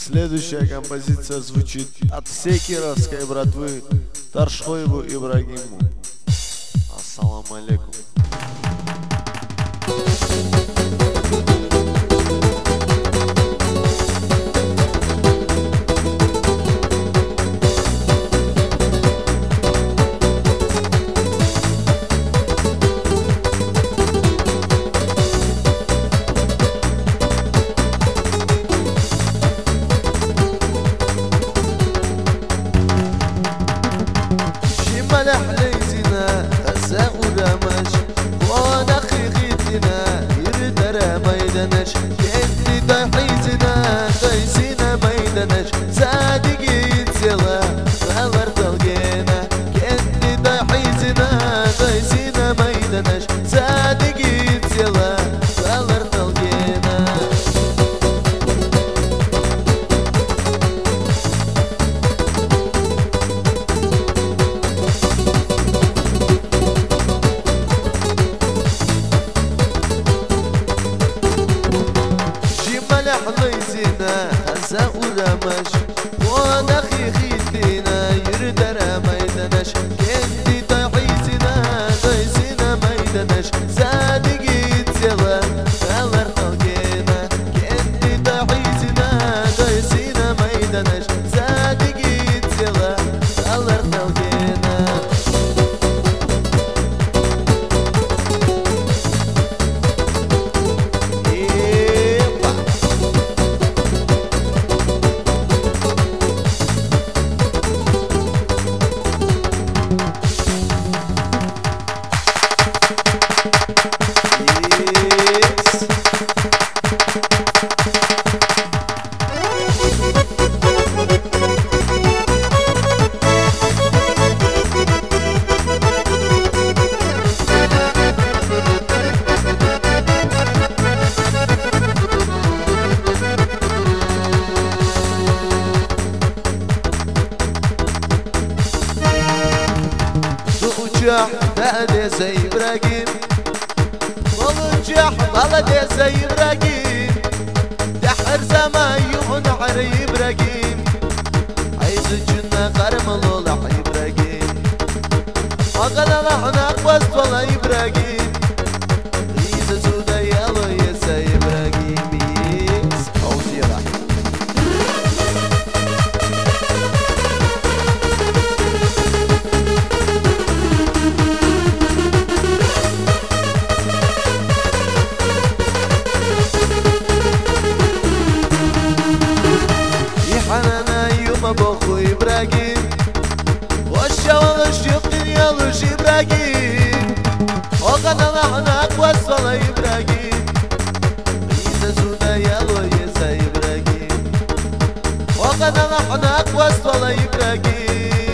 Следующая композиция звучит от всей кировской братвы Таршоеву Ибрагиму. Ассаламу алейкум. لحليتنا هسا ودمج وانا خيخيتنا يردر ميدنش كنتي ضحيتنا قيسينا ميدنش صادقي يتسلا فالر تلقينا كنتي ضحيتنا قيسينا ميدنش صادقي يتسلا فالر تلقينا لحظيتنا هسا ودمش وانا خيخيتنا يردر ميدنش كنتي ضحيتنا قيسينا ميدنش صادقي يتسلا فالر تلقينا كنتي ضحيتنا قيسينا ميدنش صادقي يتسلا فالر تلقينا بعد زي إبراهيم والنجاح ضل زي إبراهيم دحر زمان ينعر إبراهيم عايز الجنة قرم الله إبراهيم وقال لحنا قوست والله إبراهيم إذا سودا يلا يا زي إبراهيم أوزي رحيم بخو إبراهيم والشوال الشيخ يالوش إبراهيم وقد نحن أقوس والله إبراهيم إذا سودا يالو يسا إبراهيم وقد نحن أقوس والله إبراهيم